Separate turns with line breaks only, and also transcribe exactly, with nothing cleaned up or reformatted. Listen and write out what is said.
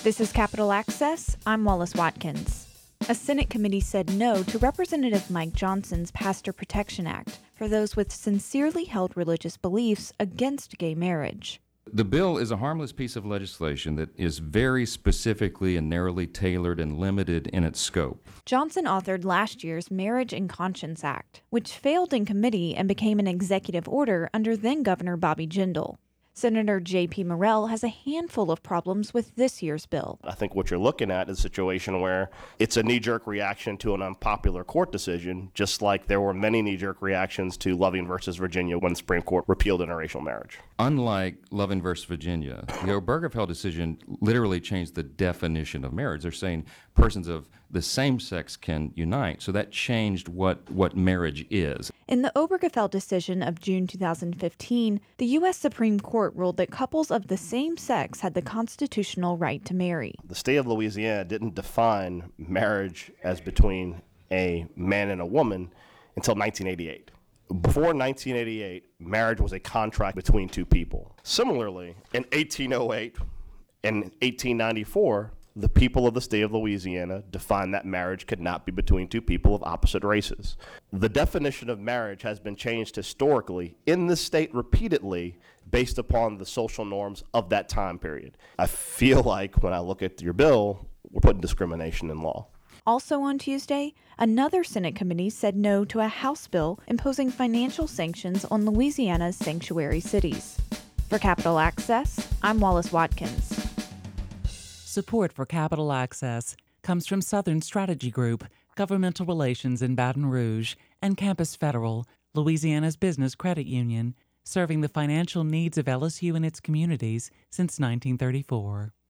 This is Capitol Access. I'm Wallace Watkins. A Senate committee said no to Representative Mike Johnson's Pastor Protection Act for those with sincerely held religious beliefs against gay marriage.
The bill is a harmless piece of legislation that is very specifically and narrowly tailored and limited in its scope.
Johnson authored last year's Marriage and Conscience Act, which failed in committee and became an executive order under then-Governor Bobby Jindal. Senator J P Morrell has a handful of problems with this year's bill.
I think what you're looking at is a situation where it's a knee-jerk reaction to an unpopular court decision, just like there were many knee-jerk reactions to Loving versus Virginia when the Supreme Court repealed interracial marriage.
Unlike Loving versus Virginia, the Obergefell decision literally changed the definition of marriage. They're saying persons of the same sex can unite, so that changed what, what marriage is.
In the Obergefell decision of June two thousand fifteen, the U S Supreme Court ruled that couples of the same sex had the constitutional right to marry.
The state of Louisiana didn't define marriage as between a man and a woman until nineteen eighty-eight. Before nineteen eighty-eight, marriage was a contract between two people. Similarly, in eighteen oh eight and eighteen ninety-four, the people of the state of Louisiana defined that marriage could not be between two people of opposite races. The definition of marriage has been changed historically in this state repeatedly based upon the social norms of that time period. I feel like when I look at your bill, we're putting discrimination in law.
Also on Tuesday, another Senate committee said no to a House bill imposing financial sanctions on Louisiana's sanctuary cities. For Capitol Access, I'm Wallace Watkins.
Support for Capitol Access comes from Southern Strategy Group, Governmental Relations in Baton Rouge, and Campus Federal, Louisiana's business credit union, serving the financial needs of L S U and its communities since nineteen thirty-four.